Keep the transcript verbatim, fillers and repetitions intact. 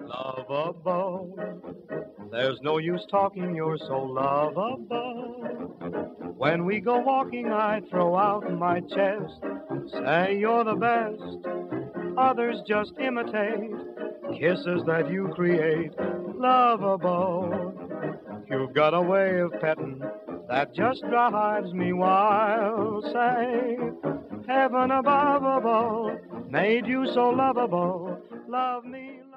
Lovable. There's no use talking, you're so lovable. When we go walking, I throw out my chest, say you're the best. Others just imitate kisses that you create. Lovable. You've got a way of petting that just drives me wild. Say, heaven above above made you so lovable. Love me.